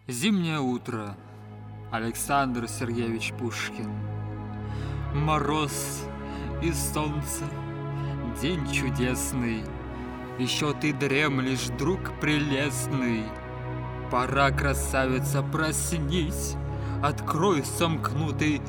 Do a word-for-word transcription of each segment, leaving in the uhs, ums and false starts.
Зимнее утро. Александр Сергеевич Пушкин. Мороз и солнце, день чудесный. Еще ты дремлешь, друг прелестный. Пора, красавица, проснись, открой сомкнутый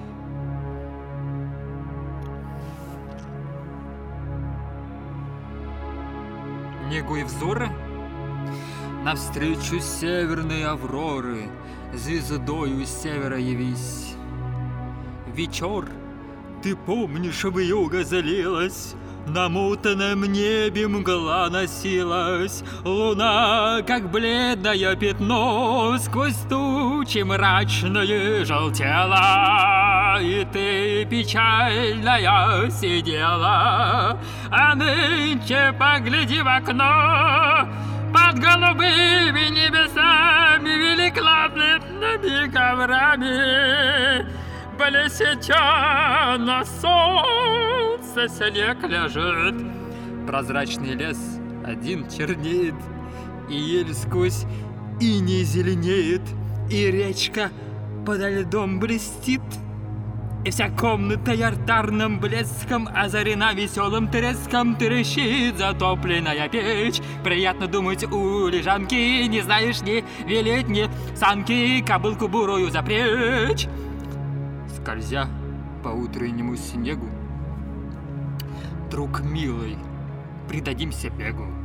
негой взора. Навстречу северной авроры звездою севера явись. Вечер, ты помнишь, вьюга залилась, на мутном небе мгла носилась, луна, как бледное пятно, сквозь тучи мрачные желтела. И ты печальная сидела, а нынче погляди в окно. Под голубыми небесами, великолепными коврами, блестя на солнце снег лежит. Прозрачный лес один чернеет, и ель сквозь иней зеленеет, и речка подо льдом блестит. И вся комната яртарным блеском озарена веселым треском. Трещит затопленная печь. Приятно думать у лежанки, не знаешь ни велеть, ни санки кобылку бурую запречь. Скользя по утреннему снегу, друг милый, предадимся бегу.